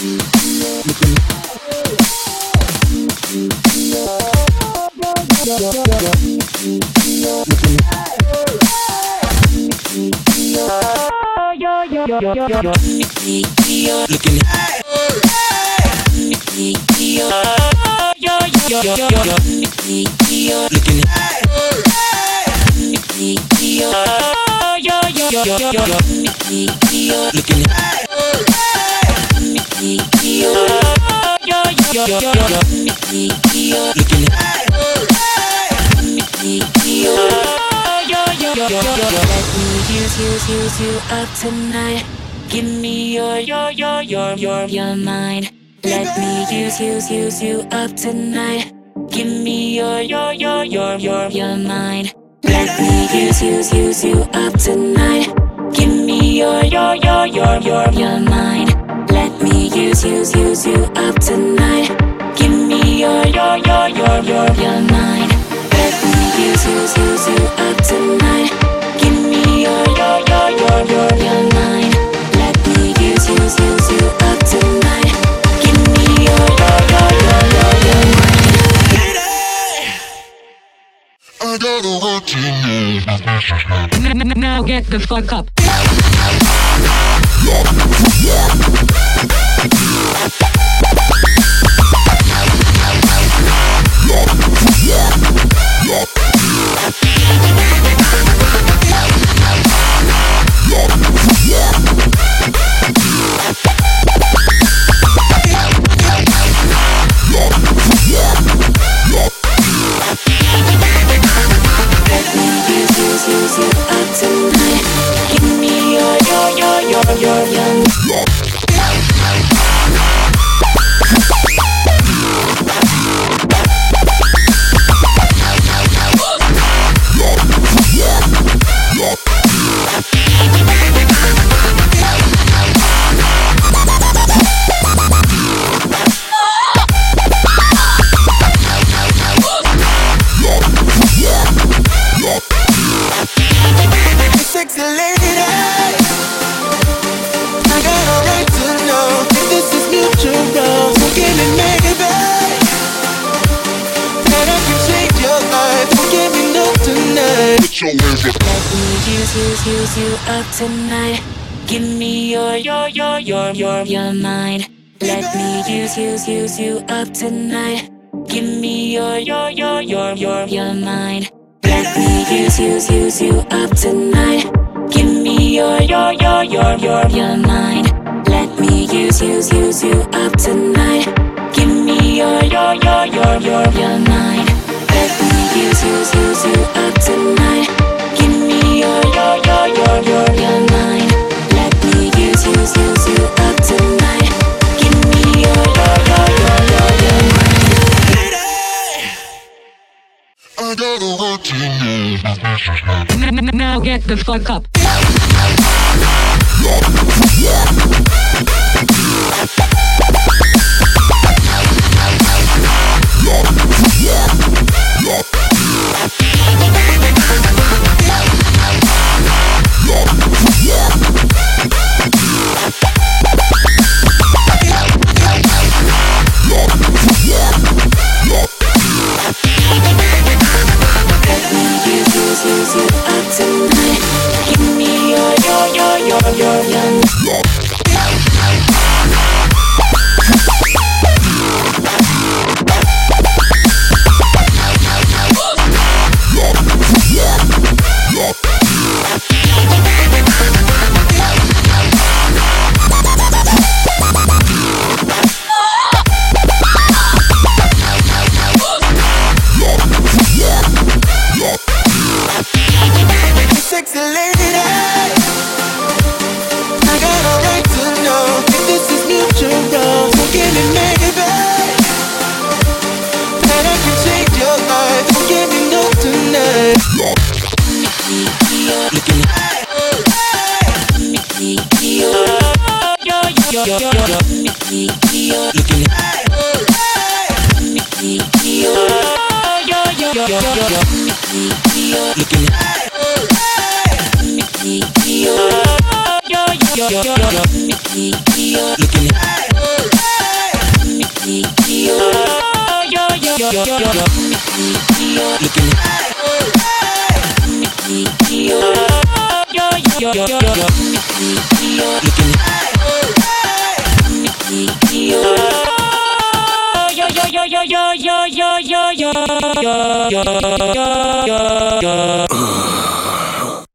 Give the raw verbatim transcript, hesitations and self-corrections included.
Use, use you up tonight. Give me your, your, your, your, your, your mind. Let me use, use, use you up tonight. Give me your, your, your, your, your, your mind. Let me use, use, use you up tonight. Give me your, your, your, your, your, your mind. Let me use, use, use you up tonight. Give me your, your, your, your, your, your mind. Let me use, use, use you up tonight. Give me your, your, your, your, your, your mind. Let me use, use, use you up tonight. Give me your, your, your, your, your, your mind. I gotta let you know. Now get the fuck up. Use you up tonight. Give me your, your, your, your, your, your. Sexy lady, I got a right to know if this is mutual. So give me maybe, that I can change your life. So give me no tonight. Put your hands up. Let me use, use, use you up tonight. Give me your, your, your, your, your, your mind. Let me use, use, use you up tonight. Give me your, your, your, your, your, your mind. Let me use, use, use you up tonight. Give me your, your, your, your, your, your mind. Let me use, use, use you up tonight. Give me your, your, your, your, your, your mind. Let me use, use, use you up tonight. Give me your, your, your, your, your, your mind. Let me use, use, use you up tonight. Give me your, your, your, your, your, your mind. I gotta let you know. Now get the fuck up. Use you up tonight. Give me your, your, your, your, your, your. Sexy lady, I got a right to know if this is mutual. So give me maybe, that I can change your life. So give me no tonight. Looking Yo, yo, yo, yo, yo, yo, yo, yo, yo, yo, yo, yo.